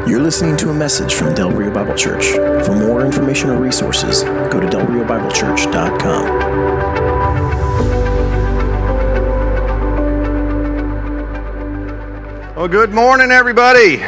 You're listening to a message from Del Rio Bible Church. For more information or resources, go to delriobiblechurch.com. Well, good morning, everybody.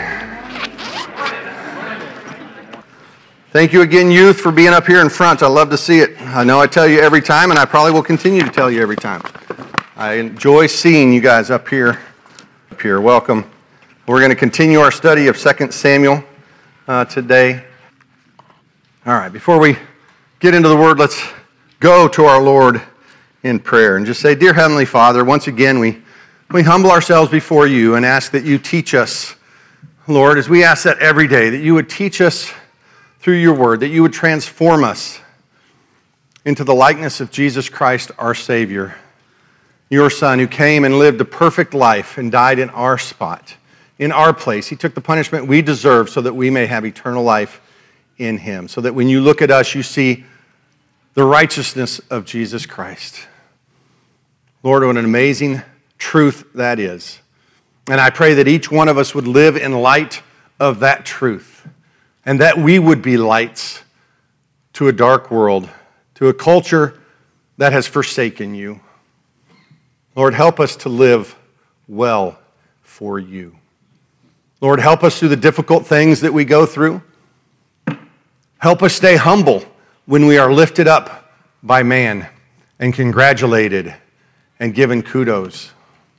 Thank you again, youth, for being up here in front. I love to see it. I know I tell you every time, and I probably will continue to tell you every time. I enjoy seeing you guys up here. Welcome. We're going to continue our study of 2 Samuel today. All right, before we get into the Word, let's go to our Lord in prayer and just say, Dear Heavenly Father, once again we humble ourselves before you and ask that you teach us, Lord, as we ask that every day, that you would teach us through your Word, that you would transform us into the likeness of Jesus Christ, our Savior, your Son, who came and lived a perfect life and died in our spot, in our place. He took the punishment we deserve so that we may have eternal life in him, so that when you look at us, you see the righteousness of Jesus Christ. Lord, what an amazing truth that is. And I pray that each one of us would live in light of that truth, and that we would be lights to a dark world, to a culture that has forsaken you. Lord, help us to live well for you. Lord, help us through the difficult things that we go through. Help us stay humble when we are lifted up by man and congratulated and given kudos.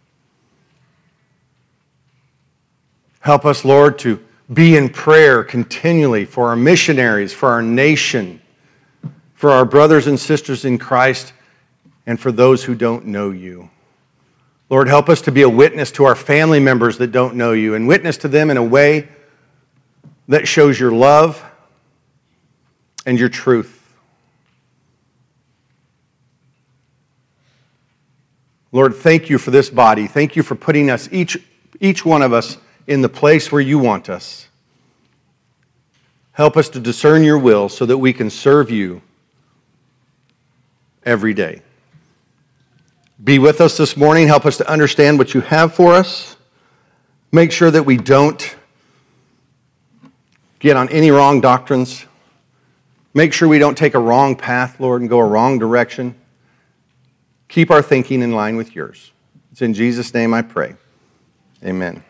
Help us, Lord, to be in prayer continually for our missionaries, for our nation, for our brothers and sisters in Christ, and for those who don't know you. Lord, help us to be a witness to our family members that don't know you, and witness to them in a way that shows your love and your truth. Lord, thank you for this body. Thank you for putting us, each one of us, in the place where you want us. Help us to discern your will so that we can serve you every day. Be with us this morning. Help us to understand what you have for us. Make sure that we don't get on any wrong doctrines. Make sure we don't take a wrong path, Lord, and go a wrong direction. Keep our thinking in line with yours. It's in Jesus' name I pray. Amen.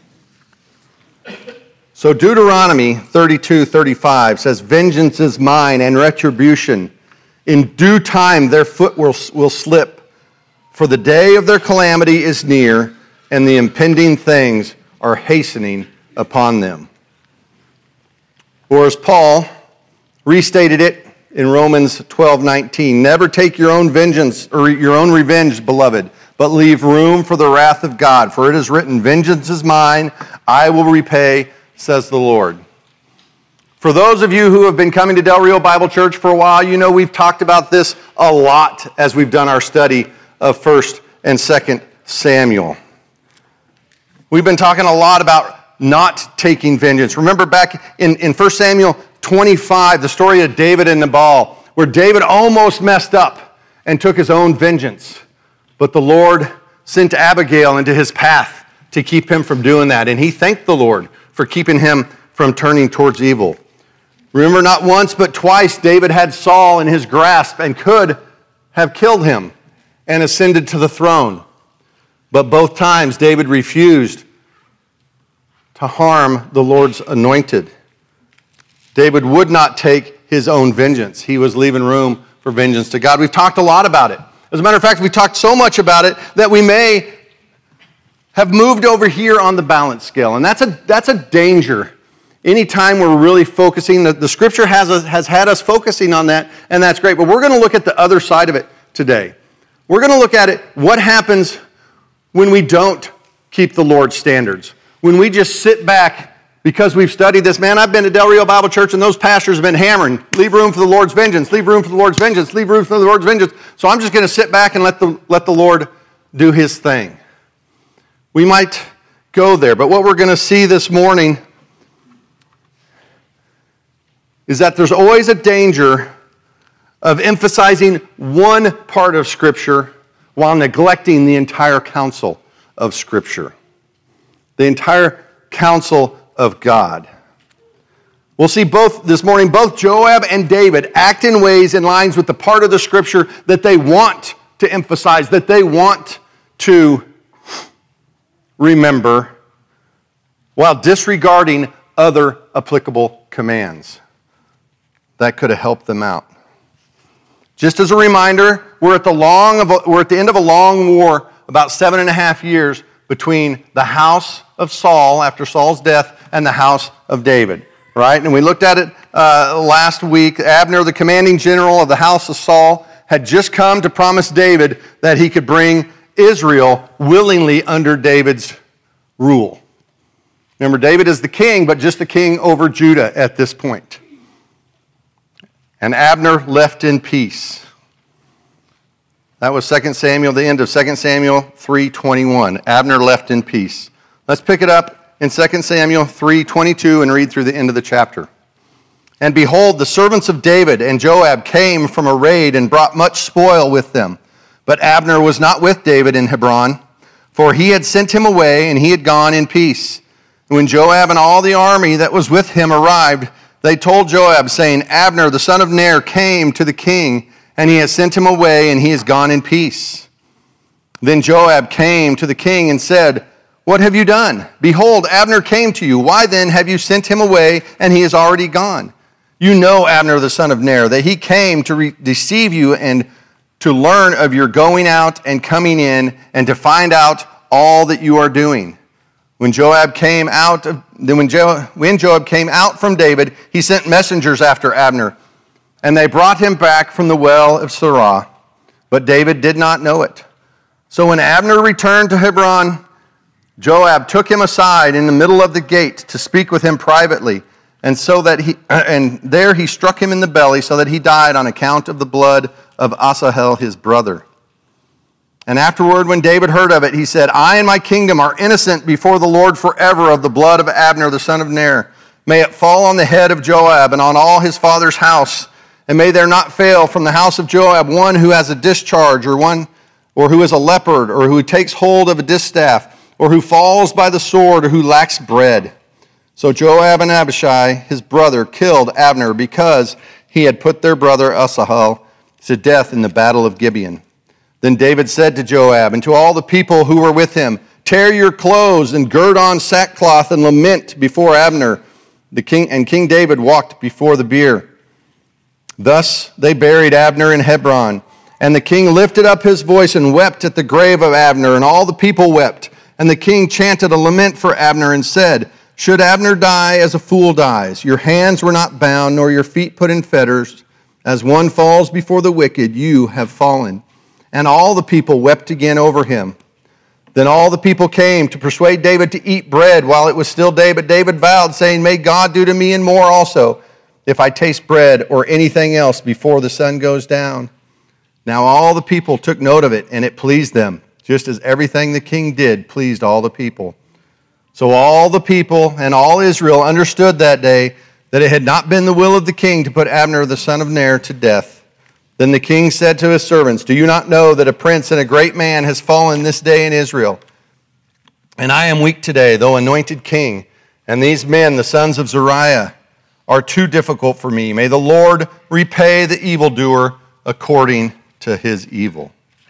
So Deuteronomy 32:35 says, Vengeance is mine and retribution. In due time their foot will slip. For the day of their calamity is near, and the impending things are hastening upon them. Or as Paul restated it in Romans 12:19, Never take your own vengeance or your own revenge, beloved, but leave room for the wrath of God. For it is written, Vengeance is mine, I will repay, says the Lord. For those of you who have been coming to Del Rio Bible Church for a while, you know we've talked about this a lot as we've done our study of 1 and 2 Samuel. We've been talking a lot about not taking vengeance. Remember back in 1 Samuel 25, the story of David and Nabal, where David almost messed up and took his own vengeance. But the Lord sent Abigail into his path to keep him from doing that. And he thanked the Lord for keeping him from turning towards evil. Remember, not once but twice David had Saul in his grasp and could have killed him and ascended to the throne. But both times David refused to harm the Lord's anointed. David would not take his own vengeance. He was leaving room for vengeance to God. We've talked a lot about it. As a matter of fact, we talked so much about it that we may have moved over here on the balance scale. And that's a danger. Anytime we're really focusing, the Scripture has had us focusing on that, and that's great. But we're going to look at the other side of it today. We're going to look at it, what happens when we don't keep the Lord's standards. When we just sit back because we've studied this. Man, I've been to Del Rio Bible Church and those pastors have been hammering, leave room for the Lord's vengeance, leave room for the Lord's vengeance, leave room for the Lord's vengeance. So I'm just going to sit back and let the Lord do his thing. We might go there, but what we're going to see this morning is that there's always a danger of emphasizing one part of Scripture while neglecting the entire counsel of Scripture. The entire counsel of God. We'll see both this morning, both Joab and David act in ways in lines with the part of the scripture that they want to emphasize, that they want to remember, while disregarding other applicable commands that could have helped them out. Just as a reminder, we're at the end of a long war, about 7.5 years, between the house of Saul after Saul's death and the house of David. Right? And we looked at it last week. Abner, the commanding general of the house of Saul, had just come to promise David that he could bring Israel willingly under David's rule. Remember, David is the king, but just the king over Judah at this point. And Abner left in peace. That was 2 Samuel, the end of 2 Samuel 3:21. Abner left in peace. Let's pick it up in 2 Samuel 3:22 and read through the end of the chapter. And behold, the servants of David and Joab came from a raid and brought much spoil with them. But Abner was not with David in Hebron, for he had sent him away and he had gone in peace. And when Joab and all the army that was with him arrived, they told Joab, saying, Abner, the son of Ner, came to the king, and he has sent him away and he is gone in peace. Then Joab came to the king and said, What have you done? Behold, Abner came to you. Why then have you sent him away, and he is already gone? You know Abner the son of Ner, that he came to deceive you and to learn of your going out and coming in, and to find out all that you are doing. When Joab came out from David, he sent messengers after Abner, and they brought him back from the well of Sirah. But David did not know it. So when Abner returned to Hebron, Joab took him aside in the middle of the gate to speak with him privately, and there he struck him in the belly, so that he died on account of the blood of Asahel his brother. And afterward, when David heard of it, he said, I and my kingdom are innocent before the Lord forever of the blood of Abner the son of Ner. May it fall on the head of Joab and on all his father's house, and may there not fail from the house of Joab one who has a discharge, or who is a leopard, or who takes hold of a distaff, or who falls by the sword, or who lacks bread. So Joab and Abishai, his brother, killed Abner because he had put their brother Asahel to death in the battle of Gibeon. Then David said to Joab and to all the people who were with him, Tear your clothes and gird on sackcloth and lament before Abner. King David walked before the bier. Thus they buried Abner in Hebron. And the king lifted up his voice and wept at the grave of Abner, and all the people wept. And the king chanted a lament for Abner and said, Should Abner die as a fool dies? Your hands were not bound, nor your feet put in fetters. As one falls before the wicked, you have fallen. And all the people wept again over him. Then all the people came to persuade David to eat bread while it was still day. But David vowed, saying, May God do to me and more also, if I taste bread or anything else before the sun goes down. Now all the people took note of it, and it pleased them, just as everything the king did pleased all the people. So all the people and all Israel understood that day that it had not been the will of the king to put Abner the son of Ner to death. Then the king said to his servants, Do you not know that a prince and a great man has fallen this day in Israel? And I am weak today, though anointed king, and these men, the sons of Zeruiah, are too difficult for me. May the Lord repay the evildoer according to his evil.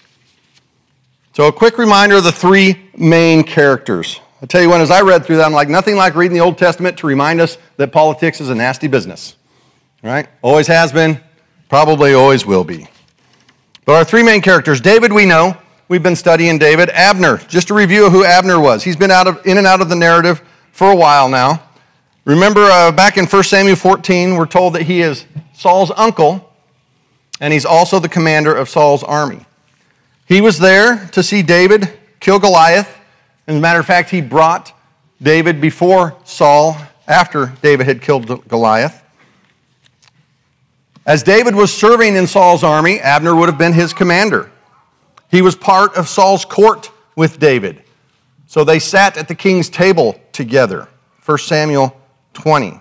So a quick reminder of the three main characters. I'll tell you what, as I read through that, I'm like, nothing like reading the Old Testament to remind us that politics is a nasty business. Right? Always has been, probably always will be. But our three main characters, David we know, we've been studying David. Abner, just a review of who Abner was. He's been in and out of the narrative for a while now. Remember back in 1 Samuel 14, we're told that he is Saul's uncle, and he's also the commander of Saul's army. He was there to see David kill Goliath. As a matter of fact, he brought David before Saul after David had killed Goliath. As David was serving in Saul's army, Abner would have been his commander. He was part of Saul's court with David. So they sat at the king's table together. 1 Samuel 20.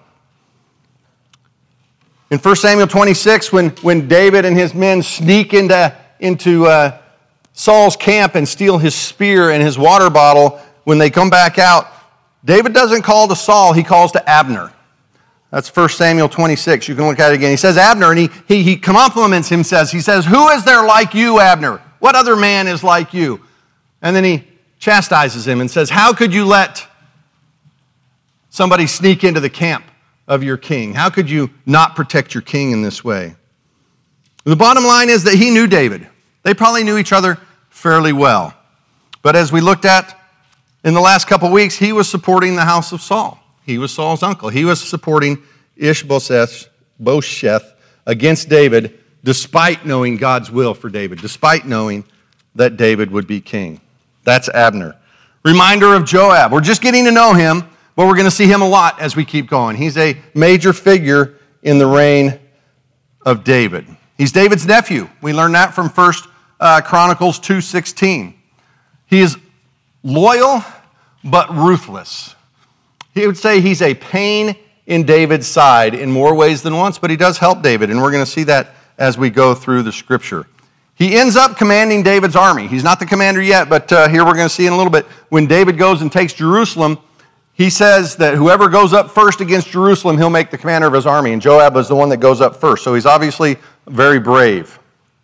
In 1 Samuel 26, when David and his men sneak into Saul's camp and steal his spear and his water bottle, when they come back out, David doesn't call to Saul, he calls to Abner. That's 1 Samuel 26. You can look at it again. He says, Abner, and he compliments him, he says, who is there like you, Abner? What other man is like you? And then he chastises him and says, how could you let somebody sneak into the camp of your king? How could you not protect your king in this way? The bottom line is that he knew David. They probably knew each other fairly well. But as we looked at in the last couple of weeks, he was supporting the house of Saul. He was Saul's uncle. He was supporting Ishbosheth against David, despite knowing God's will for David, despite knowing that David would be king. That's Abner. Reminder of Joab. We're just getting to know him, but we're going to see him a lot as we keep going. He's a major figure in the reign of David. He's David's nephew. We learned that from 1 Chronicles 2:16. He is loyal but ruthless. He would say he's a pain in David's side in more ways than once, but he does help David, and we're going to see that as we go through the scripture. He ends up commanding David's army. He's not the commander yet, but here we're going to see in a little bit. When David goes and takes Jerusalem, he says that whoever goes up first against Jerusalem, he'll make the commander of his army, and Joab is the one that goes up first, so he's obviously very brave.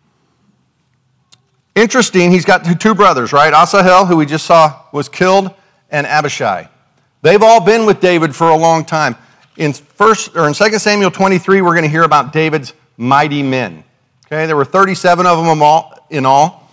Interesting, he's got two brothers, right? Asahel, who we just saw was killed, and Abishai. They've all been with David for a long time. In 2 Samuel 23, we're going to hear about David's mighty men. Okay, there were 37 of them in all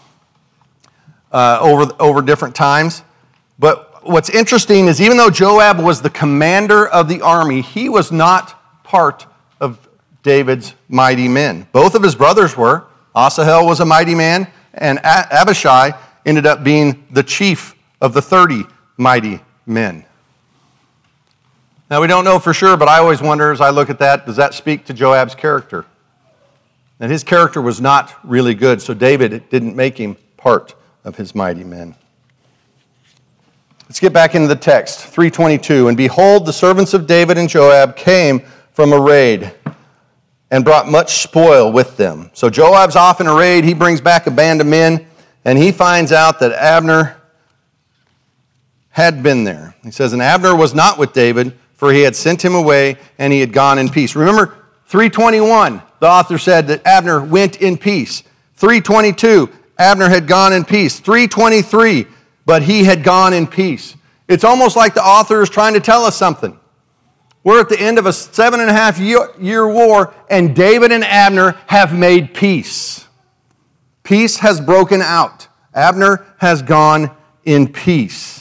over different times. But what's interesting is even though Joab was the commander of the army, he was not part of David's mighty men. Both of his brothers were. Asahel was a mighty man, and Abishai ended up being the chief of the 30 mighty men. Now, we don't know for sure, but I always wonder as I look at that, does that speak to Joab's character? And his character was not really good, so David didn't make him part of his mighty men. Let's get back into the text, 3:22. And behold, the servants of David and Joab came from a raid and brought much spoil with them. So Joab's off in a raid. He brings back a band of men, and he finds out that Abner had been there. He says, and Abner was not with David, for he had sent him away, and he had gone in peace. Remember, 3:21, the author said that Abner went in peace. 3:22, Abner had gone in peace. 3:23, but he had gone in peace. It's almost like the author is trying to tell us something. We're at the end of a 7.5-year war, and David and Abner have made peace. Peace has broken out. Abner has gone in peace.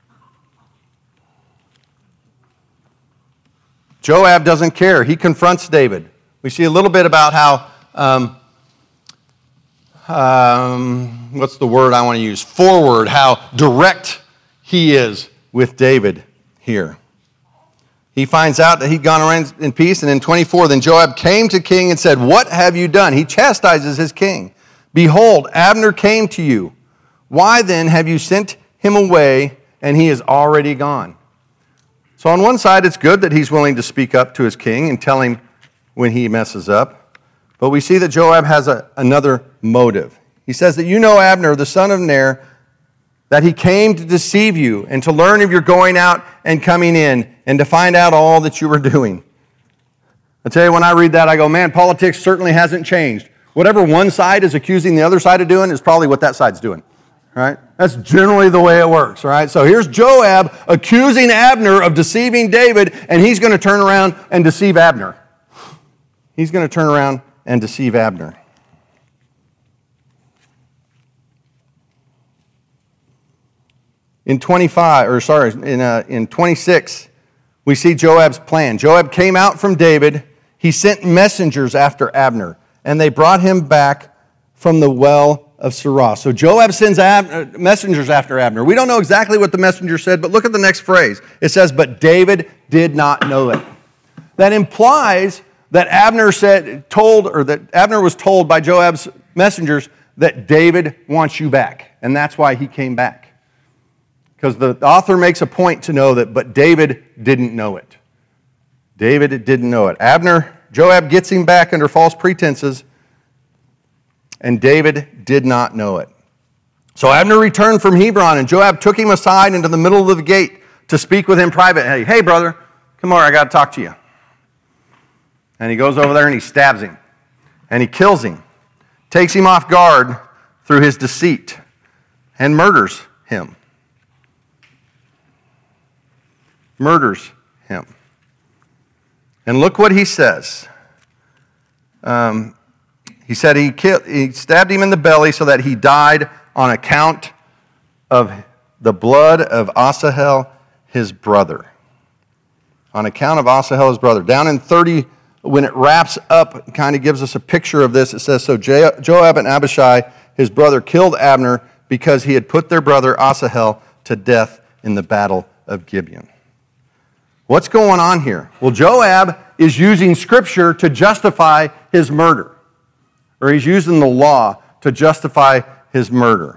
Joab doesn't care. He confronts David. We see a little bit about how, what's the word I want to use? Forward, how direct he is with David here. He finds out that he'd gone around in peace, and in 24, then Joab came to king and said, what have you done? He chastises his king. Behold, Abner came to you. Why then have you sent him away, and he is already gone? So on one side, it's good that he's willing to speak up to his king and tell him when he messes up. But we see that Joab has another motive. He says that you know Abner, the son of Ner, that he came to deceive you and to learn of your going out and coming in and to find out all that you were doing. I tell you, when I read that, I go, man, politics certainly hasn't changed. Whatever one side is accusing the other side of doing is probably what that side's doing. Right? That's generally the way it works, right? So here's Joab accusing Abner of deceiving David, and he's going to turn around and deceive Abner. He's going to turn around and deceive Abner. In 26, we see Joab's plan. Joab came out from David. He sent messengers after Abner, and they brought him back from the well of Sirah. So Joab sends messengers after Abner. We don't know exactly what the messenger said, but look at the next phrase. It says, but David did not know it. That implies that Abner was told by Joab's messengers that David wants you back, and that's why he came back. Because the author makes a point to know that, but David didn't know it. David didn't know it. Joab gets him back under false pretenses, and David did not know it. So Abner returned from Hebron, and Joab took him aside into the middle of the gate to speak with him privately. Hey, brother, come over, I got to talk to you. And he goes over there and he stabs him. And he kills him. Takes him off guard through his deceit. And murders him. Murders him. And look what he says. He said he stabbed him in the belly so that he died on account of the blood of Asahel, his brother. On account of Asahel, his brother. Down in 30, when it wraps up, it kind of gives us a picture of this. It says, so Joab and Abishai, his brother, killed Abner because he had put their brother Asahel to death in the battle of Gibeon. What's going on here? Well, Joab is using Scripture to justify his murder. Or he's using the law to justify his murder.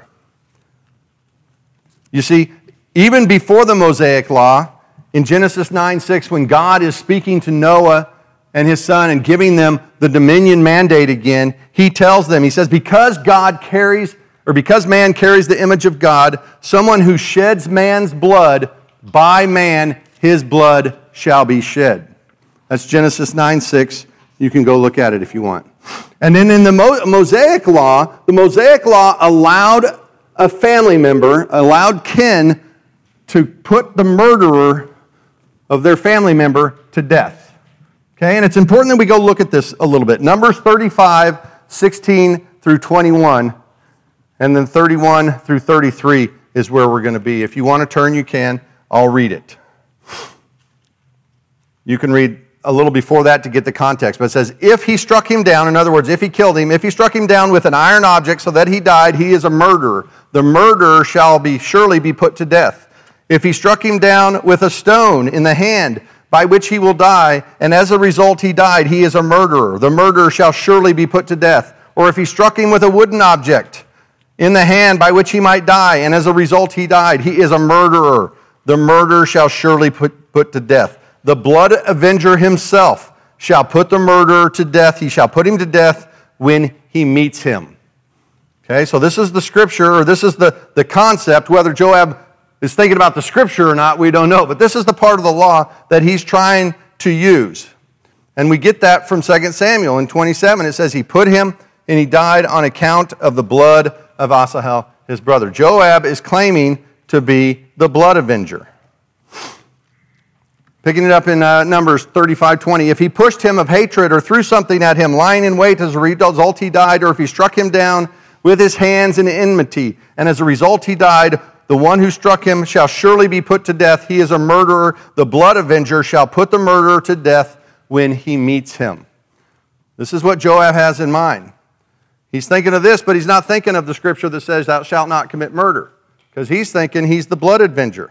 You see, even before the Mosaic law, in Genesis 9:6, when God is speaking to Noah and his son and giving them the dominion mandate again, he tells them, he says, because man carries the image of God, someone who sheds man's blood, by man his blood shall be shed. That's Genesis 9:6. You can go look at it if you want. And then in the Mosaic law allowed a family member, allowed kin, to put the murderer of their family member to death. Okay, and it's important that we go look at this a little bit. Numbers 35, 16 through 21, and then 31 through 33 is where we're going to be. If you want to turn, you can. I'll read it. You can read a little before that to get the context, but it says, if he struck him down, in other words, if he killed him, if he struck him down with an iron object so that he died, he is a murderer. The murderer shall surely be put to death. If he struck him down with a stone in the hand, by which he will die, and as a result he died, he is a murderer. The murderer shall surely be put to death. Or if he struck him with a wooden object in the hand by which he might die, and as a result he died, he is a murderer. The murderer shall surely put to death. The blood avenger himself shall put the murderer to death. He shall put him to death when he meets him. Okay, so this is the Scripture, or this is the concept. Whether Joab is thinking about the Scripture or not, we don't know. But this is the part of the law that he's trying to use. And we get that from 2 Samuel in 27. It says he put him and he died on account of the blood of Asahel, his brother. Joab is claiming to be the blood avenger. Picking it up in Numbers 35:20. If he pushed him of hatred or threw something at him, lying in wait, as a result he died, or if he struck him down with his hands in enmity, and as a result he died, the one who struck him shall surely be put to death. He is a murderer. The blood avenger shall put the murderer to death when he meets him. This is what Joab has in mind. He's thinking of this, but he's not thinking of the Scripture that says, thou shalt not commit murder, because he's thinking he's the blood avenger.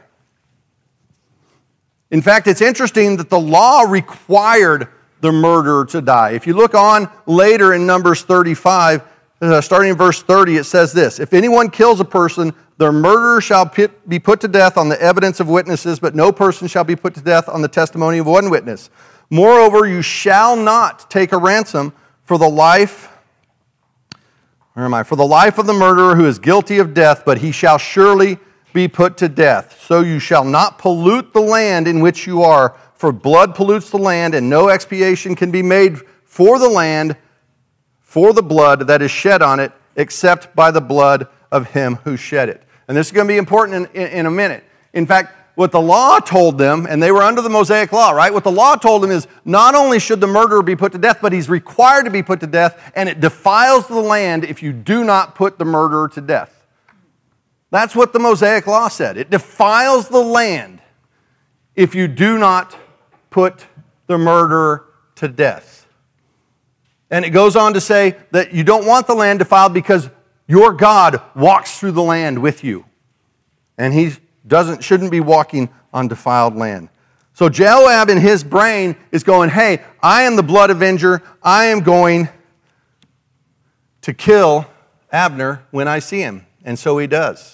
In fact, it's interesting that the law required the murderer to die. If you look on later in Numbers 35, starting in verse 30, it says this, if anyone kills a person, the murderer shall be put to death on the evidence of witnesses, but no person shall be put to death on the testimony of one witness. Moreover, you shall not take a ransom for the life, for the life of the murderer who is guilty of death, but he shall surely be put to death. So you shall not pollute the land in which you are, for blood pollutes the land, and no expiation can be made for the land, for the blood that is shed on it, except by the blood of him who shed it. And this is going to be important in a minute. In fact, what the law told them, and they were under the Mosaic law, right? What the law told them is not only should the murderer be put to death, but he's required to be put to death, and it defiles the land if you do not put the murderer to death. That's what the Mosaic law said. It defiles the land if you do not put the murderer to death. And it goes on to say that you don't want the land defiled because your God walks through the land with you. And he shouldn't be walking on defiled land. So Joab in his brain is going, hey, I am the blood avenger. I am going to kill Abner when I see him. And so he does.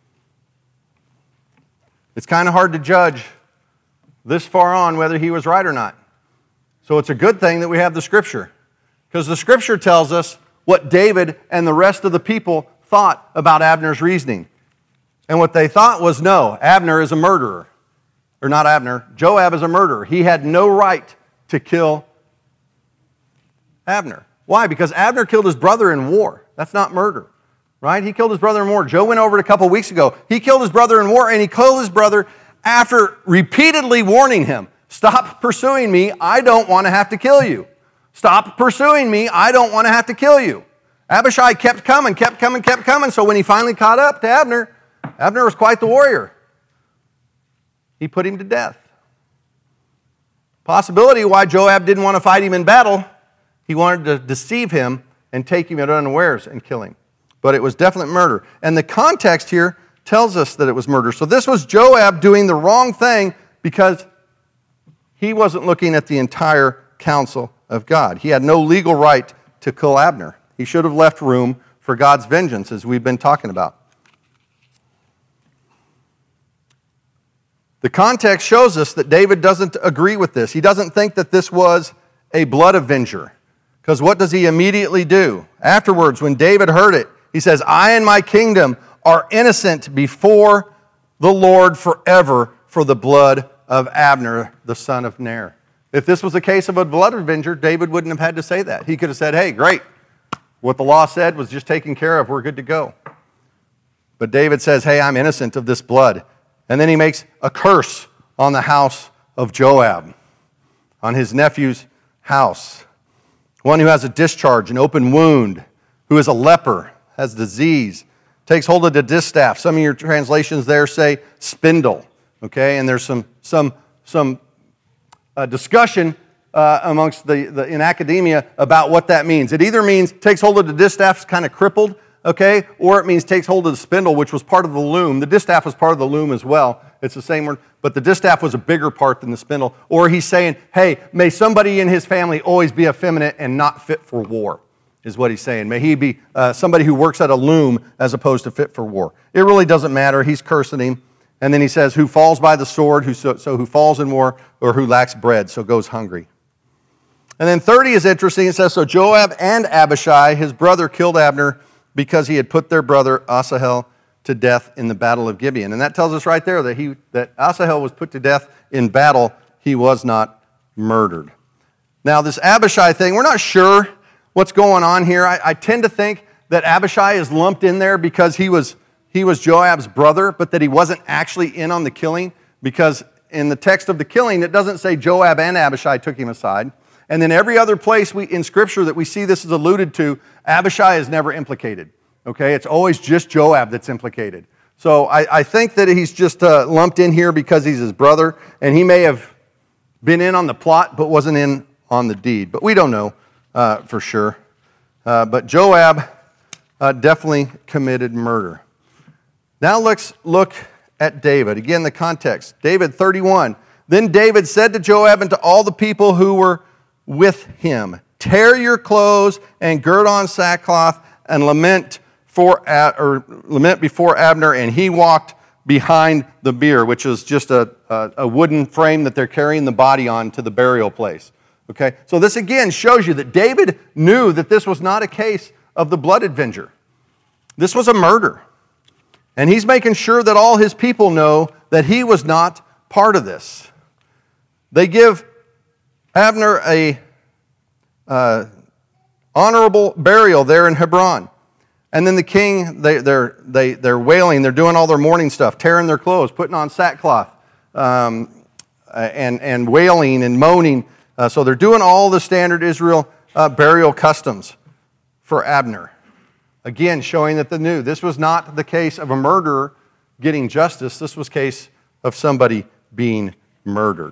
It's kind of hard to judge this far on whether he was right or not. So it's a good thing that we have the Scripture. Because the Scripture tells us what David and the rest of the people thought about Abner's reasoning. And what they thought was, no, Abner is a murderer. Or not Abner, Joab is a murderer. He had no right to kill Abner. Why? Because Abner killed his brother in war. That's not murder, right? He killed his brother in war. Joe went over it a couple weeks ago. He killed his brother in war, and he killed his brother after repeatedly warning him, stop pursuing me, I don't want to have to kill you. Stop pursuing me, I don't want to have to kill you. Abishai kept coming, so when he finally caught up to Abner, Abner was quite the warrior. He put him to death. Possibility why Joab didn't want to fight him in battle, he wanted to deceive him and take him at unawares and kill him. But it was definite murder. And the context here tells us that it was murder. So this was Joab doing the wrong thing because he wasn't looking at the entire counsel of God. He had no legal right to kill Abner. He should have left room for God's vengeance, as we've been talking about. The context shows us that David doesn't agree with this. He doesn't think that this was a blood avenger. Because what does he immediately do? Afterwards, when David heard it, he says, I and my kingdom are innocent before the Lord forever for the blood of Abner, the son of Ner. If this was a case of a blood avenger, David wouldn't have had to say that. He could have said, hey, great. What the law said was just taken care of. We're good to go. But David says, hey, I'm innocent of this blood. And then he makes a curse on the house of Joab, on his nephew's house. One who has a discharge, an open wound, who is a leper, has disease, takes hold of the distaff. Some of your translations there say spindle, okay? And there's some discussion amongst in academia about what that means. It either means takes hold of the distaff, kind of crippled, okay, or it means takes hold of the spindle, which was part of the loom. The distaff was part of the loom as well. It's the same word, but the distaff was a bigger part than the spindle. Or he's saying, hey, may somebody in his family always be effeminate and not fit for war, is what he's saying. May he be somebody who works at a loom as opposed to fit for war. It really doesn't matter. He's cursing him. And then he says, who falls by the sword, who falls in war, or who lacks bread, so goes hungry. And then 30 is interesting. It says, so Joab and Abishai, his brother, killed Abner because he had put their brother Asahel to death in the battle of Gibeon. And that tells us right there that Asahel was put to death in battle. He was not murdered. Now, this Abishai thing, we're not sure what's going on here. I tend to think that Abishai is lumped in there because he was Joab's brother, but that he wasn't actually in on the killing, because in the text of the killing, it doesn't say Joab and Abishai took him aside. And then every other place in Scripture that we see this is alluded to, Abishai is never implicated. Okay, it's always just Joab that's implicated. So I think that he's just lumped in here because he's his brother, and he may have been in on the plot but wasn't in on the deed. But we don't know for sure. But Joab definitely committed murder. Now let's look at David. Again, the context. David 31. Then David said to Joab and to all the people who were with him, tear your clothes and gird on sackcloth and lament before Abner. And he walked behind the bier, which is just a wooden frame that they're carrying the body on to the burial place. Okay, so this again shows you that David knew that this was not a case of the blood avenger. This was a murder. And he's making sure that all his people know that he was not part of this. They give Abner a honorable burial there in Hebron. And then the king, they're wailing, they're doing all their mourning stuff, tearing their clothes, putting on sackcloth, and wailing and moaning. So they're doing all the standard Israel burial customs for Abner. Again, showing that they knew this was not the case of a murderer getting justice. This was case of somebody being murdered.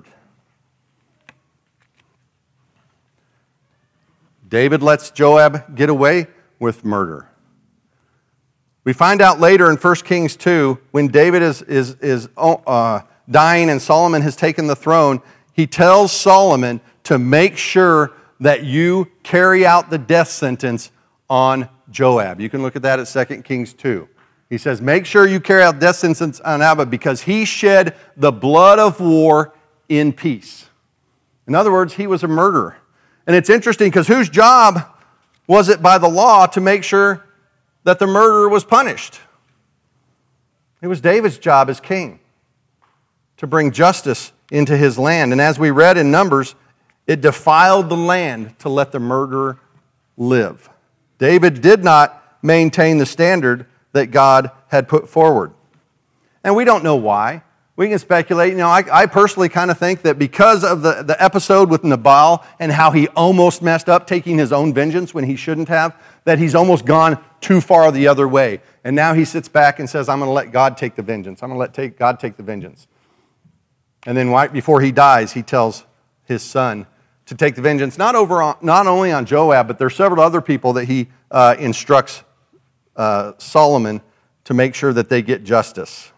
David lets Joab get away with murder. We find out later in 1 Kings 2, when David is dying and Solomon has taken the throne, he tells Solomon to make sure that you carry out the death sentence on Joab. You can look at that at 2 Kings 2. He says, make sure you carry out death sentence on Joab because he shed the blood of war in peace. In other words, he was a murderer. And it's interesting because whose job was it by the law to make sure that the murderer was punished? It was David's job as king to bring justice into his land. And as we read in Numbers, it defiled the land to let the murderer live. David did not maintain the standard that God had put forward. And we don't know why. We can speculate. I personally kind of think that because of the episode with Nabal and how he almost messed up taking his own vengeance when he shouldn't have, that he's almost gone too far the other way. And now he sits back and says, I'm going to let God take the vengeance. I'm going to let God take the vengeance. And then right before he dies, he tells his son to take the vengeance, not only on Joab, but there's several other people that he instructs Solomon to make sure that they get justice.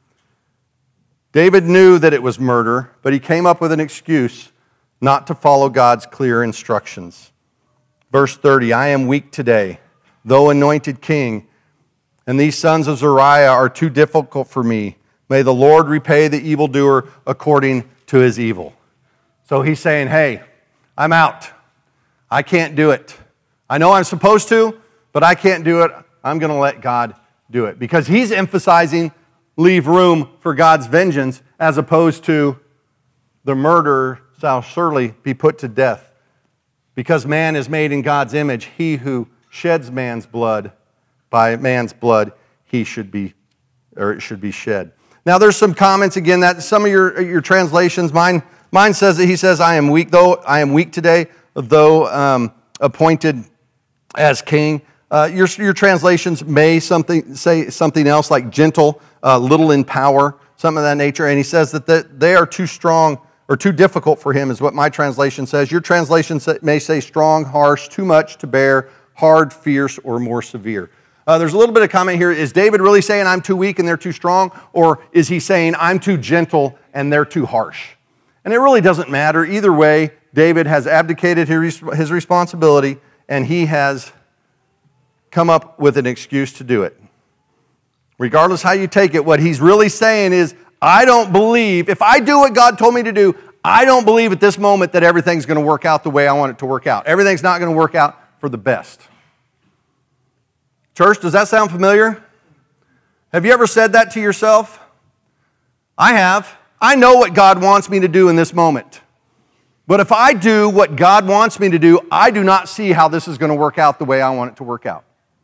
David knew that it was murder, but he came up with an excuse not to follow God's clear instructions. Verse 30, I am weak today, though anointed king, and these sons of Zeruiah are too difficult for me. May the Lord repay the evildoer according to his evil. So he's saying, hey, I'm out. I can't do it. I know I'm supposed to, but I can't do it. I'm going to let God do it. Because he's emphasizing leave room for God's vengeance as opposed to the murderer shall surely be put to death. Because man is made in God's image, he who sheds man's blood, by man's blood, it should be shed. Now there's some comments again that some of your translations, mine says that he says, I am weak today, though appointed as king. Your translations may say something else like gentle, little in power, something of that nature. And he says that they are too strong or too difficult for him is what my translation says. Your translation may say strong, harsh, too much to bear, hard, fierce, or more severe. There's a little bit of comment here. Is David really saying I'm too weak and they're too strong? Or is he saying I'm too gentle and they're too harsh? And it really doesn't matter. Either way, David has abdicated his responsibility and he has come up with an excuse to do it. Regardless how you take it, what he's really saying is, I don't believe, if I do what God told me to do, I don't believe at this moment that everything's going to work out the way I want it to work out. Everything's not going to work out for the best. Church, does that sound familiar? Have you ever said that to yourself? I have. I know what God wants me to do in this moment. But if I do what God wants me to do, I do not see how this is going to work out the way I want it to work out.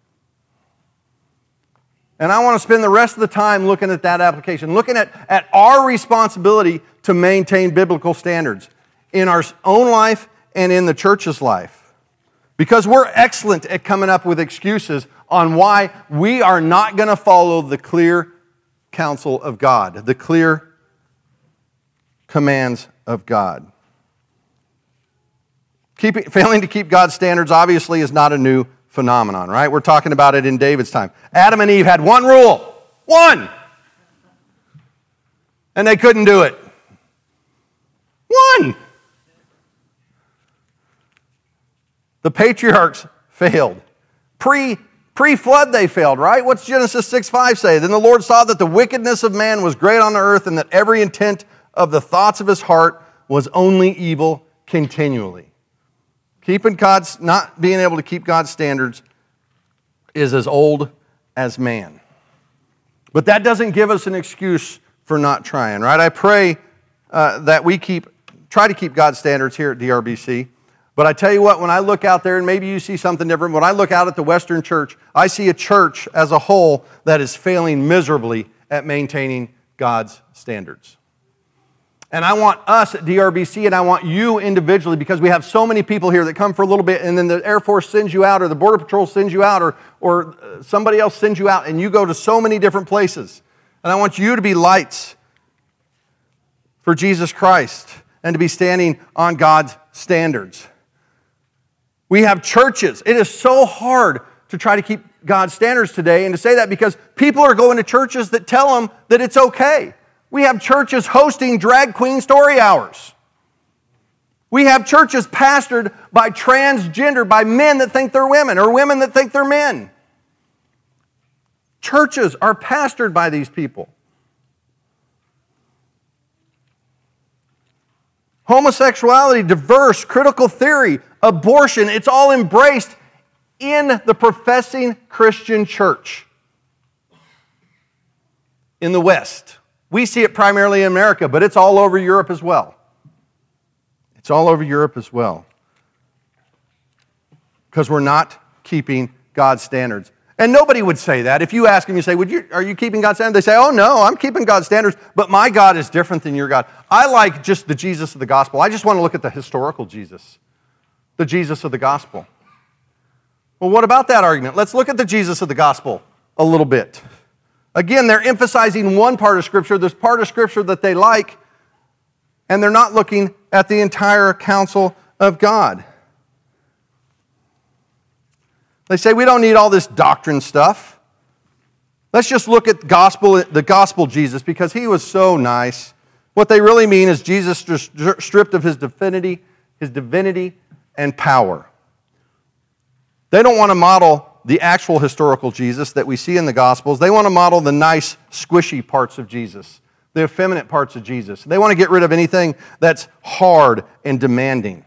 And I want to spend the rest of the time looking at that application, looking at our responsibility to maintain biblical standards in our own life and in the church's life. Because we're excellent at coming up with excuses on why we are not going to follow the clear counsel of God, the clear commands of God. Failing to keep God's standards obviously is not a new phenomenon, right? We're talking about it in David's time. Adam and Eve had one rule. One! And they couldn't do it. One! The patriarchs failed. Pre-flood they failed, right? What's Genesis 6:5 say? Then the Lord saw that the wickedness of man was great on the earth and that every intent of the thoughts of his heart was only evil continually. Not being able to keep God's standards is as old as man. But that doesn't give us an excuse for not trying, right? I pray that we try to keep God's standards here at DRBC. But I tell you what, when I look out there, and maybe you see something different, when I look out at the Western church, I see a church as a whole that is failing miserably at maintaining God's standards. And I want us at DRBC, and I want you individually, because we have so many people here that come for a little bit, and then the Air Force sends you out, or the Border Patrol sends you out, or somebody else sends you out, and you go to so many different places. And I want you to be lights for Jesus Christ and to be standing on God's standards. We have churches. It is so hard to try to keep God's standards today, and to say that because people are going to churches that tell them that it's okay. We have churches hosting drag queen story hours. We have churches pastored by by men that think they're women or women that think they're men. Churches are pastored by these people. Homosexuality, diverse, critical theory, abortion, it's all embraced in the professing Christian church in the West. We see it primarily in America, but it's all over Europe as well. It's all over Europe as well. because we're not keeping God's standards. And nobody would say that. If you ask them, you say, are you keeping God's standards? They say, oh, no, I'm keeping God's standards, but my God is different than your God. I like just the Jesus of the gospel. I just want to look at the historical Jesus, the Jesus of the gospel. Well, what about that argument? Let's look at the Jesus of the gospel a little bit. Again, they're emphasizing one part of Scripture, this part of Scripture that they like, and they're not looking at the entire counsel of God. They say, we don't need all this doctrine stuff. Let's just look at the gospel Jesus, because he was so nice. What they really mean is Jesus just stripped of his divinity and power. They don't want to model the actual historical Jesus that we see in the Gospels. They want to model the nice, squishy parts of Jesus, the effeminate parts of Jesus. They want to get rid of anything that's hard and demanding.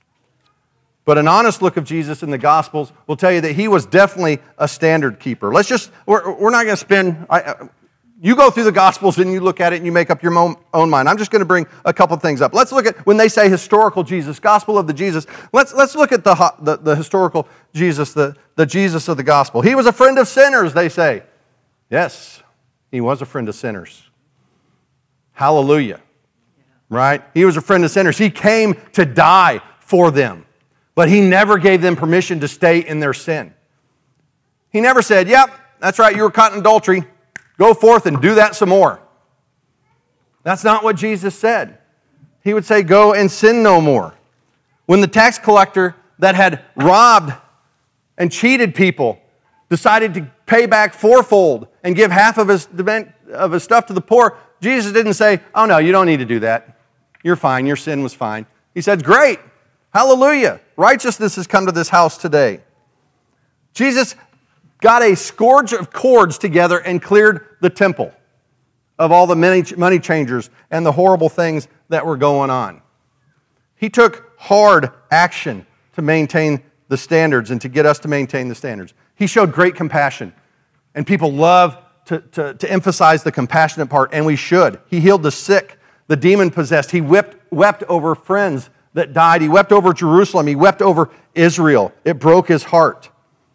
But an honest look of Jesus in the Gospels will tell you that he was definitely a standard keeper. We're not going to spend, you go through the Gospels and you look at it and you make up your own mind. I'm just going to bring a couple things up. Let's look at, when they say historical Jesus, Gospel of the Jesus, let's look at the historical Jesus, the Jesus of the Gospel. He was a friend of sinners, they say. Yes, he was a friend of sinners. Hallelujah. Right? He was a friend of sinners. He came to die for them. But he never gave them permission to stay in their sin. He never said, yep, that's right, you were caught in adultery. Go forth and do that some more. That's not what Jesus said. He would say, go and sin no more. When the tax collector that had robbed and cheated people decided to pay back fourfold and give half of his stuff to the poor, Jesus didn't say, oh no, you don't need to do that. You're fine, your sin was fine. He said, great. Hallelujah. Righteousness has come to this house today. Jesus got a scourge of cords together and cleared the temple of all the money changers and the horrible things that were going on. He took hard action to maintain the standards and to get us to maintain the standards. He showed great compassion. And people love to emphasize the compassionate part, and we should. He healed the sick, the demon-possessed. He wept over friends that died. He wept over Jerusalem. He wept over Israel. It broke his heart.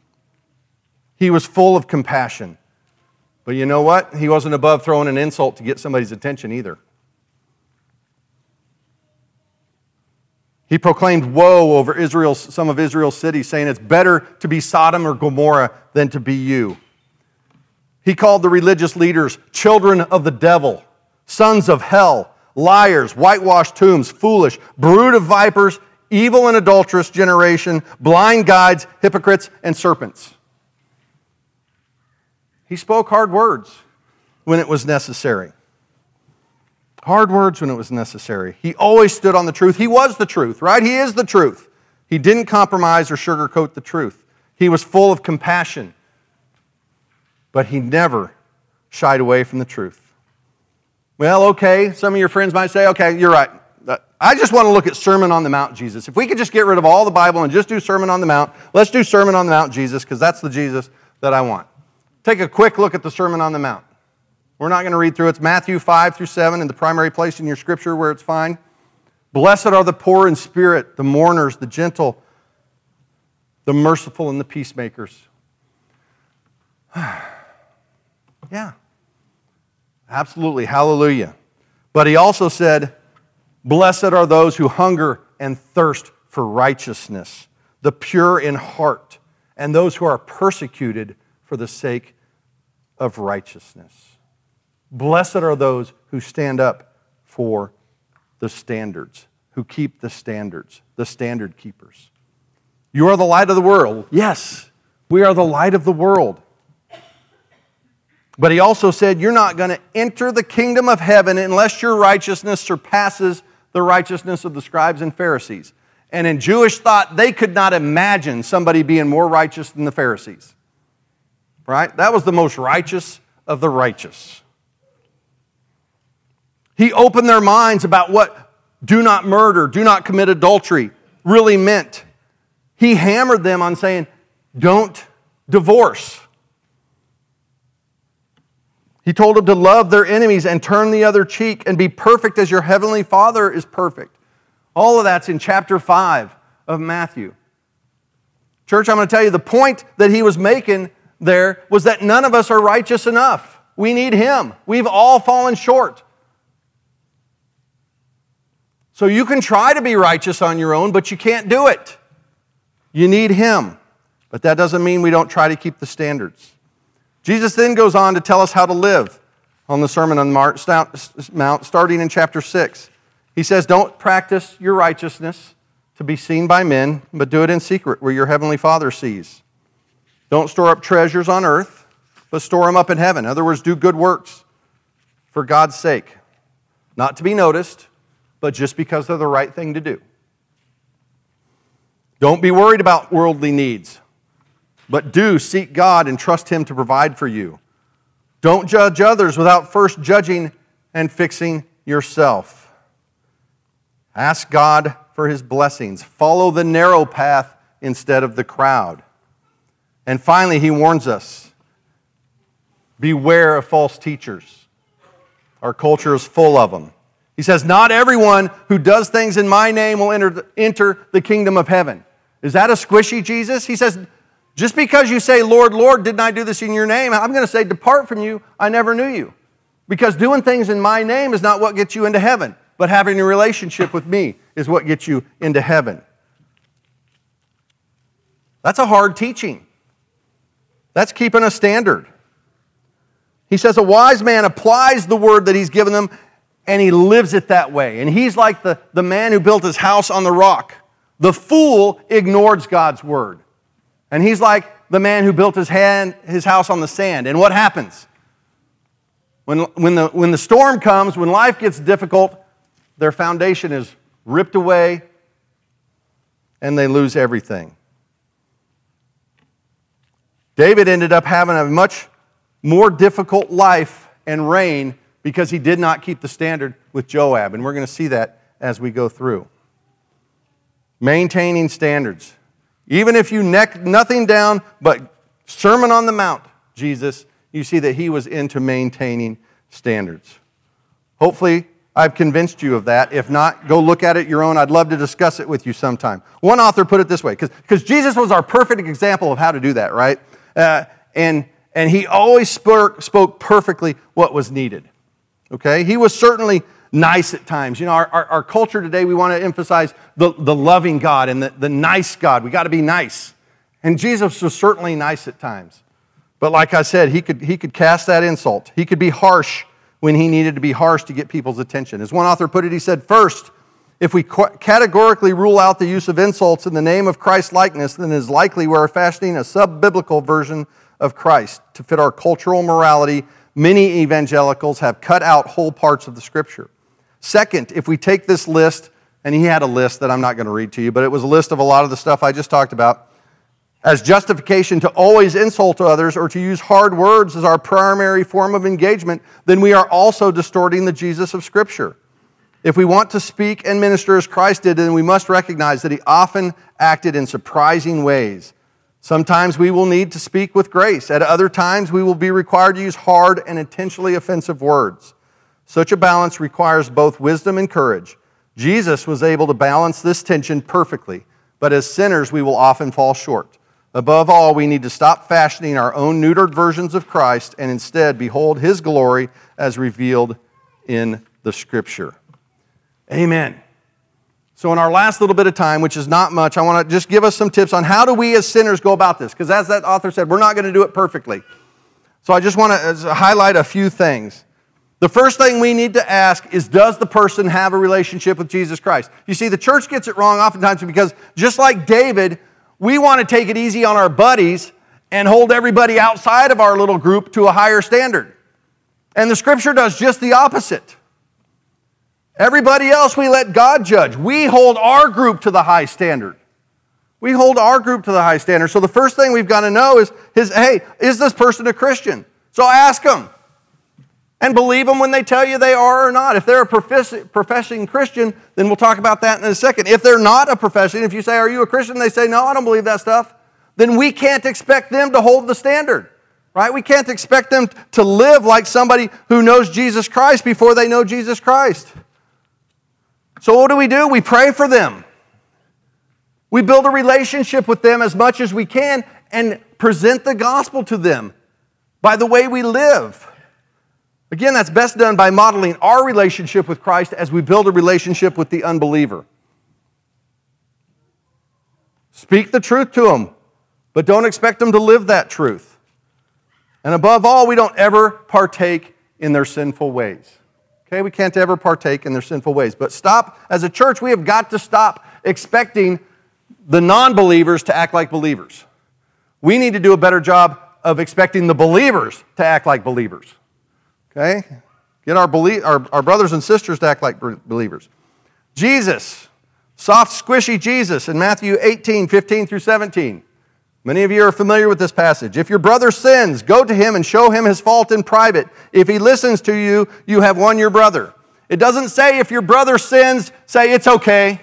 He was full of compassion. But you know what? He wasn't above throwing an insult to get somebody's attention either. He proclaimed woe over some of Israel's cities, saying it's better to be Sodom or Gomorrah than to be you. He called the religious leaders children of the devil, sons of hell, liars, whitewashed tombs, foolish, brood of vipers, evil and adulterous generation, blind guides, hypocrites, and serpents. He spoke hard words when it was necessary. Hard words when it was necessary. He always stood on the truth. He was the truth, right? He is the truth. He didn't compromise or sugarcoat the truth. He was full of compassion, but he never shied away from the truth. Well, okay, some of your friends might say, okay, you're right. I just want to look at Sermon on the Mount, Jesus. If we could just get rid of all the Bible and just do Sermon on the Mount, let's do Sermon on the Mount, Jesus, because that's the Jesus that I want. Take a quick look at the Sermon on the Mount. We're not going to read through it. It's Matthew 5 through 7 in the primary place in your scripture where it's fine. Blessed are the poor in spirit, the mourners, the gentle, the merciful, and the peacemakers. Yeah. Absolutely, hallelujah. But he also said, blessed are those who hunger and thirst for righteousness, the pure in heart, and those who are persecuted for the sake of righteousness. Blessed are those who stand up for the standards, who keep the standards, the standard keepers. You are the light of the world. Yes, we are the light of the world. But he also said, you're not going to enter the kingdom of heaven unless your righteousness surpasses the righteousness of the scribes and Pharisees. And in Jewish thought, they could not imagine somebody being more righteous than the Pharisees. Right? That was the most righteous of the righteous. He opened their minds about what do not murder, do not commit adultery really meant. He hammered them on saying, don't divorce. He told them to love their enemies and turn the other cheek and be perfect as your heavenly Father is perfect. All of that's in chapter 5 of Matthew. Church, I'm going to tell you, the point that he was making there was that none of us are righteous enough. We need him. We've all fallen short. So you can try to be righteous on your own, but you can't do it. You need him. But that doesn't mean we don't try to keep the standards. Jesus then goes on to tell us how to live on the Sermon on the Mount, starting in chapter 6. He says, don't practice your righteousness to be seen by men, but do it in secret where your heavenly Father sees. Don't store up treasures on earth, but store them up in heaven. In other words, do good works for God's sake. Not to be noticed, but just because they're the right thing to do. Don't be worried about worldly needs, but do seek God and trust him to provide for you. Don't judge others without first judging and fixing yourself. Ask God for his blessings. Follow the narrow path instead of the crowd. And finally, he warns us, beware of false teachers. Our culture is full of them. He says, not everyone who does things in my name will enter the kingdom of heaven. Is that a squishy Jesus? He says, just because you say, Lord, Lord, didn't I do this in your name? I'm going to say, depart from you, I never knew you. Because doing things in my name is not what gets you into heaven, but having a relationship with me is what gets you into heaven. That's a hard teaching. That's keeping a standard. He says a wise man applies the word that he's given them and he lives it that way. And he's like the man who built his house on the rock. The fool ignores God's word. And he's like the man who built his house on the sand. And what happens? When the storm comes, when life gets difficult, their foundation is ripped away and they lose everything. David ended up having a much more difficult life and reign because he did not keep the standard with Joab. And we're going to see that as we go through. Maintaining standards. Even if you neck nothing down but Sermon on the Mount, Jesus, you see that he was into maintaining standards. Hopefully, I've convinced you of that. If not, go look at it your own. I'd love to discuss it with you sometime. One author put it this way, because Jesus was our perfect example of how to do that, right? And he always spoke perfectly what was needed. Okay? He was certainly nice at times. You know, our culture today, we want to emphasize the loving God and the nice God. We got to be nice. And Jesus was certainly nice at times. But like I said, he could cast that insult. He could be harsh when he needed to be harsh to get people's attention. As one author put it, he said, first, if we categorically rule out the use of insults in the name of Christ's likeness, then it is likely we are fashioning a sub-biblical version of Christ to fit our cultural morality. Many evangelicals have cut out whole parts of the Scripture. Second, if we take this list, and he had a list that I'm not going to read to you, but it was a list of a lot of the stuff I just talked about, as justification to always insult others or to use hard words as our primary form of engagement, then we are also distorting the Jesus of Scripture. If we want to speak and minister as Christ did, then we must recognize that he often acted in surprising ways. Sometimes we will need to speak with grace. At other times, we will be required to use hard and intentionally offensive words. Such a balance requires both wisdom and courage. Jesus was able to balance this tension perfectly, but as sinners, we will often fall short. Above all, we need to stop fashioning our own neutered versions of Christ and instead behold his glory as revealed in the Scripture. Amen. So in our last little bit of time, which is not much, I want to just give us some tips on how do we as sinners go about this. Because as that author said, we're not going to do it perfectly. So I just want to highlight a few things. The first thing we need to ask is, does the person have a relationship with Jesus Christ? You see, the church gets it wrong oftentimes because just like David, we want to take it easy on our buddies and hold everybody outside of our little group to a higher standard. And the Scripture does just the opposite. Everybody else we let God judge. We hold our group to the high standard. We hold our group to the high standard. So the first thing we've got to know is hey, is this person a Christian? So ask them. And believe them when they tell you they are or not. If they're a professing Christian, then we'll talk about that in a second. If they're not a professing, if you say, are you a Christian? They say, no, I don't believe that stuff. Then we can't expect them to hold the standard. Right? We can't expect them to live like somebody who knows Jesus Christ before they know Jesus Christ. So what do? We pray for them. We build a relationship with them as much as we can and present the gospel to them by the way we live. Again, that's best done by modeling our relationship with Christ as we build a relationship with the unbeliever. Speak the truth to them, but don't expect them to live that truth. And above all, we don't ever partake in their sinful ways. Okay, we can't ever partake in their sinful ways. But stop, as a church, we have got to stop expecting the non-believers to act like believers. We need to do a better job of expecting the believers to act like believers. Okay? Get our brothers and sisters to act like believers. Jesus, soft, squishy Jesus in Matthew 18, 15 through 17. Many of you are familiar with this passage. If your brother sins, go to him and show him his fault in private. If he listens to you, you have won your brother. It doesn't say if your brother sins, say it's okay.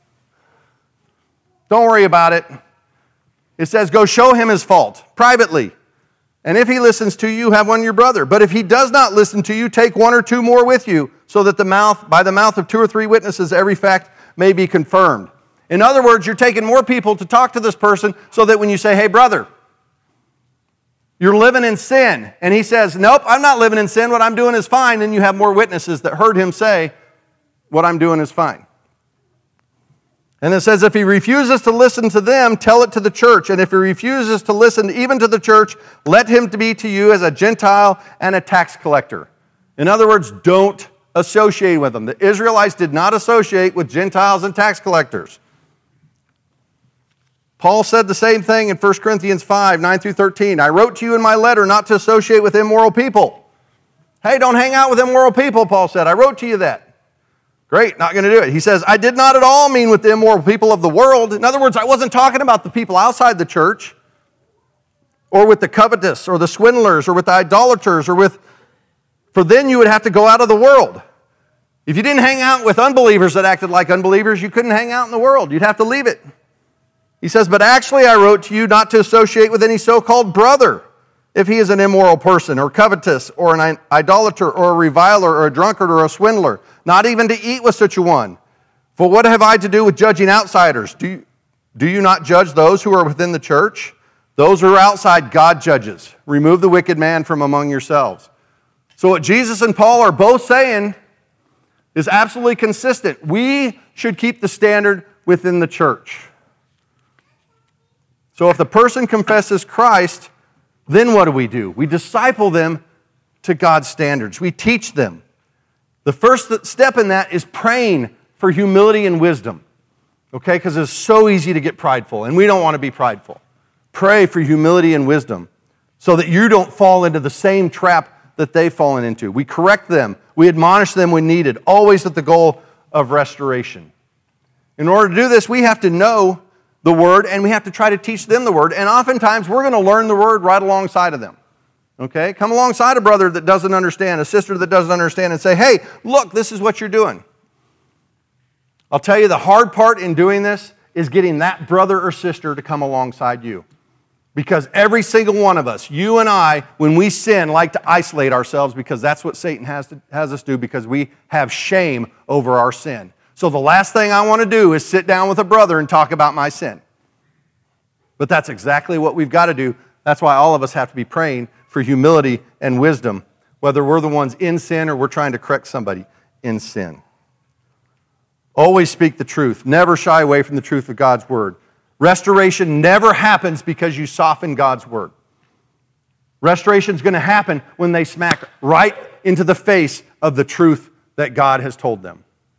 Don't worry about it. It says go show him his fault privately. And if he listens to you, you have won your brother. But if he does not listen to you, take one or two more with you, so that by the mouth of two or three witnesses every fact may be confirmed. In other words, you're taking more people to talk to this person so that when you say, hey, brother, you're living in sin, and he says, nope, I'm not living in sin, what I'm doing is fine, then you have more witnesses that heard him say, what I'm doing is fine. And it says, if he refuses to listen to them, tell it to the church. And if he refuses to listen even to the church, let him be to you as a Gentile and a tax collector. In other words, don't associate with them. The Israelites did not associate with Gentiles and tax collectors. Paul said the same thing in 1 Corinthians 5, 9 through 13. I wrote to you in my letter not to associate with immoral people. Hey, don't hang out with immoral people, Paul said. I wrote to you that. Great, not going to do it. He says, I did not at all mean with the immoral people of the world. In other words, I wasn't talking about the people outside the church, or with the covetous, or the swindlers, or with the idolaters, for then you would have to go out of the world. If you didn't hang out with unbelievers that acted like unbelievers, you couldn't hang out in the world. You'd have to leave it. He says, but actually I wrote to you not to associate with any so-called brother if he is an immoral person, or covetous, or an idolater, or a reviler, or a drunkard, or a swindler, not even to eat with such a one. For what have I to do with judging outsiders? Do you not judge those who are within the church? Those who are outside, God judges. Remove the wicked man from among yourselves. So what Jesus and Paul are both saying is absolutely consistent. We should keep the standard within the church. So if the person confesses Christ, then what do? We disciple them to God's standards. We teach them. The first step in that is praying for humility and wisdom. Okay? Because it's so easy to get prideful, and we don't want to be prideful. Pray for humility and wisdom so that you don't fall into the same trap that they've fallen into. We correct them. We admonish them when needed, always with the goal of restoration. In order to do this, we have to know the Word, and we have to try to teach them the Word. And oftentimes, we're going to learn the Word right alongside of them. Okay? Come alongside a brother that doesn't understand, a sister that doesn't understand, and say, hey, look, this is what you're doing. I'll tell you, the hard part in doing this is getting that brother or sister to come alongside you. Because every single one of us, you and I, when we sin, like to isolate ourselves because that's what Satan has us do, because we have shame over our sin. So the last thing I want to do is sit down with a brother and talk about my sin. But that's exactly what we've got to do. That's why all of us have to be praying for humility and wisdom, whether we're the ones in sin or we're trying to correct somebody in sin. Always speak the truth. Never shy away from the truth of God's Word. Restoration never happens because you soften God's Word. Restoration is going to happen when they smack right into the face of the truth that God has told them.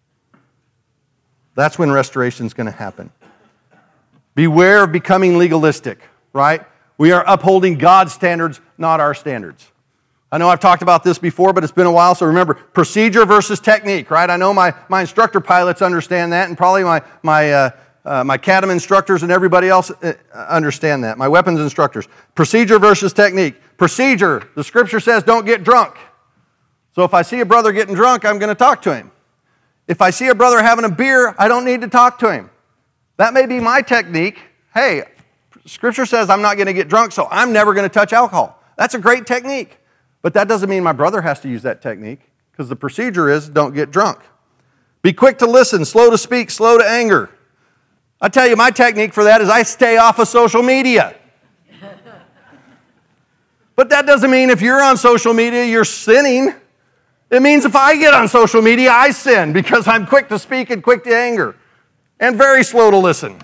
That's when restoration is going to happen. Beware of becoming legalistic, right? We are upholding God's standards, not our standards. I know I've talked about this before, but it's been a while, so remember, procedure versus technique, right? I know my instructor pilots understand that, and probably my CADM instructors and everybody else understand that, my weapons instructors. Procedure versus technique. Procedure, the Scripture says don't get drunk. So if I see a brother getting drunk, I'm going to talk to him. If I see a brother having a beer, I don't need to talk to him. That may be my technique. Hey, Scripture says I'm not going to get drunk, so I'm never going to touch alcohol. That's a great technique. But that doesn't mean my brother has to use that technique, because the procedure is don't get drunk. Be quick to listen, slow to speak, slow to anger. I tell you, my technique for that is I stay off of social media. But that doesn't mean if you're on social media, you're sinning. It means if I get on social media, I sin because I'm quick to speak and quick to anger and very slow to listen.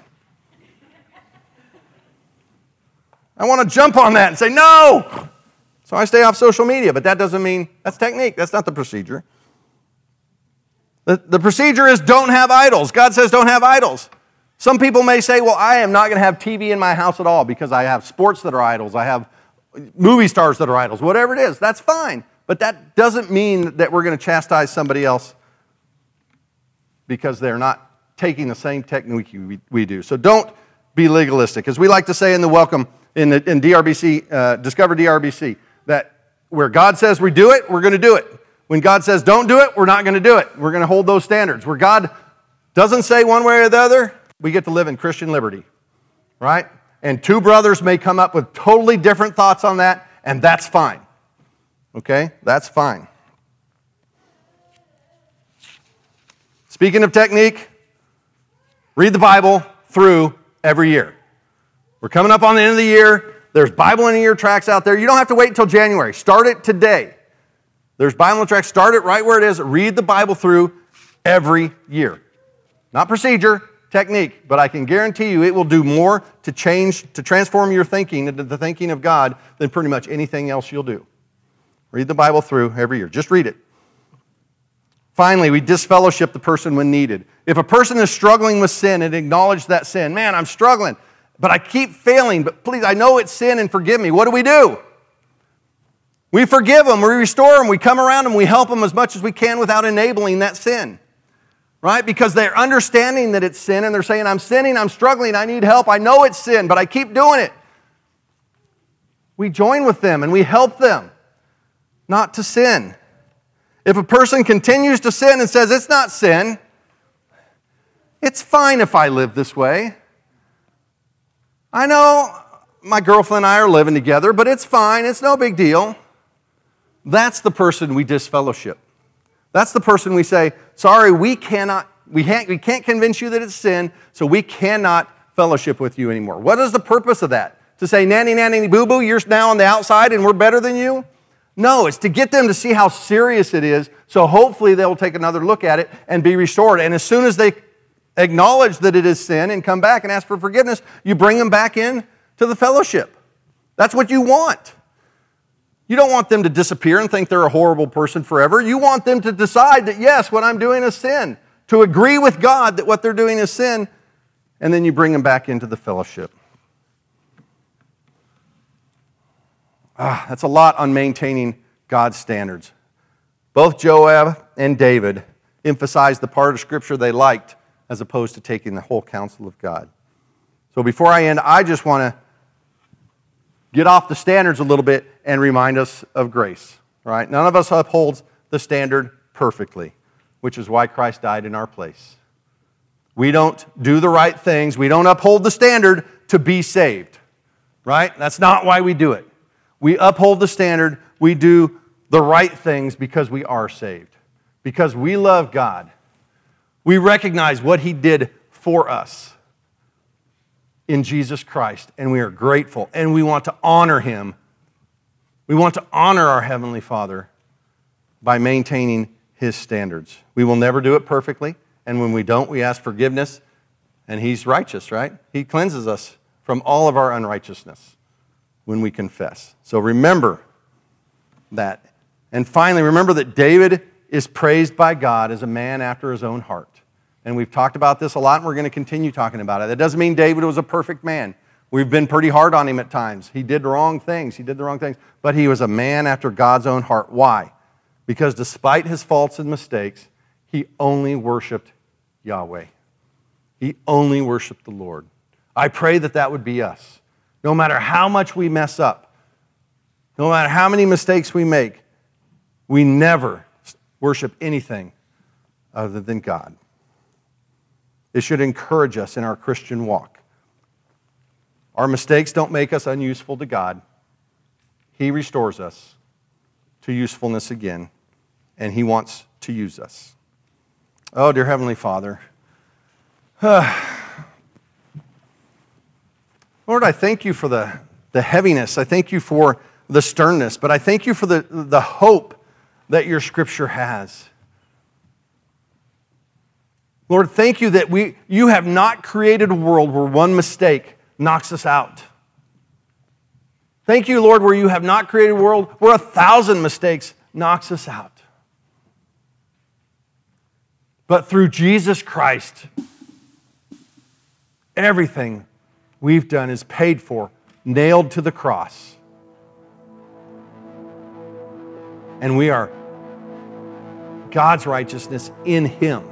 I want to jump on that and say, no! So I stay off social media, but that doesn't mean, that's technique. That's not the procedure. The procedure is don't have idols. God says don't have idols. Some people may say, well, I am not going to have TV in my house at all because I have sports that are idols. I have movie stars that are idols. Whatever it is, that's fine. But that doesn't mean that we're going to chastise somebody else because they're not taking the same technique we do. So don't be legalistic. As we like to say in the welcome in DRBC, Discover DRBC, that where God says we do it, we're going to do it. When God says don't do it, we're not going to do it. We're going to hold those standards. Where God doesn't say one way or the other, we get to live in Christian liberty, right? And two brothers may come up with totally different thoughts on that, and that's fine. Okay? That's fine. Speaking of technique, read the Bible through every year. We're coming up on the end of the year. There's Bible in a Year tracts out there. You don't have to wait until January. Start it today. There's Bible in a tracts. Start it right where it is. Read the Bible through every year. Not procedure, technique. But I can guarantee you it will do more to transform your thinking into the thinking of God than pretty much anything else you'll do. Read the Bible through every year. Just read it. Finally, we disfellowship the person when needed. If a person is struggling with sin and acknowledge that sin, man, I'm struggling, but I keep failing, but please, I know it's sin and forgive me. What do? We forgive them, we restore them, we come around them, we help them as much as we can without enabling that sin. Right? Because they're understanding that it's sin and they're saying, I'm sinning, I'm struggling, I need help, I know it's sin, but I keep doing it. We join with them and we help them not to sin. If a person continues to sin and says, it's not sin, it's fine if I live this way. I know my girlfriend and I are living together, but it's fine, it's no big deal. That's the person we disfellowship. That's the person we say, sorry, we can't convince you that it's sin, so we cannot fellowship with you anymore. What is the purpose of that? To say, nanny, nanny, boo-boo, you're now on the outside and we're better than you? No, it's to get them to see how serious it is, so hopefully they'll take another look at it and be restored. And as soon as they acknowledge that it is sin and come back and ask for forgiveness, you bring them back in to the fellowship. That's what you want. You don't want them to disappear and think they're a horrible person forever. You want them to decide that, yes, what I'm doing is sin, to agree with God that what they're doing is sin, and then you bring them back into the fellowship. That's a lot on maintaining God's standards. Both Joab and David emphasized the part of Scripture they liked as opposed to taking the whole counsel of God. So before I end, I just want to get off the standards a little bit and remind us of grace. Right? None of us upholds the standard perfectly, which is why Christ died in our place. We don't do the right things. We don't uphold the standard to be saved. Right? That's not why we do it. We uphold the standard. We do the right things because we are saved. Because we love God. We recognize what He did for us in Jesus Christ, and we are grateful, and we want to honor Him. We want to honor our Heavenly Father by maintaining His standards. We will never do it perfectly, and when we don't, we ask forgiveness, and He's righteous, right? He cleanses us from all of our unrighteousness when we confess. So remember that. And finally, remember that David is praised by God as a man after His own heart. And we've talked about this a lot, and we're going to continue talking about it. That doesn't mean David was a perfect man. We've been pretty hard on him at times. He did wrong things. But he was a man after God's own heart. Why? Because despite his faults and mistakes, he only worshiped Yahweh. He only worshiped the Lord. I pray that that would be us. No matter how much we mess up, no matter how many mistakes we make, we never worship anything other than God. It should encourage us in our Christian walk. Our mistakes don't make us unuseful to God. He restores us to usefulness again, and He wants to use us. Oh, dear Heavenly Father, Lord, I thank you for the heaviness. I thank you for the sternness, but I thank you for the hope that your Scripture has. Lord, thank you that you have not created a world where one mistake knocks us out. Thank you, Lord, where you have not created a world where 1,000 mistakes knocks us out. But through Jesus Christ, everything we've done is paid for, nailed to the cross. And we are God's righteousness in Him.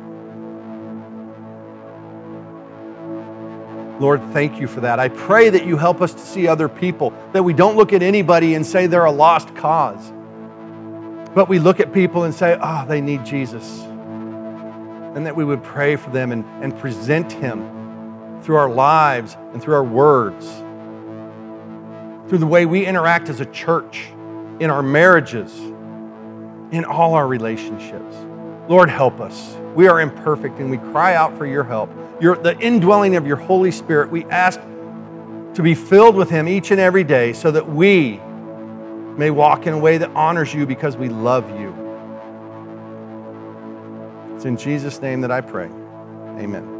Lord, thank you for that. I pray that you help us to see other people, that we don't look at anybody and say they're a lost cause, but we look at people and say, oh, they need Jesus. And that we would pray for them and present Him through our lives and through our words, through the way we interact as a church, in our marriages, in all our relationships. Lord, help us. We are imperfect and we cry out for your help. The indwelling of your Holy Spirit, we ask to be filled with Him each and every day so that we may walk in a way that honors you because we love you. It's in Jesus' name that I pray. Amen.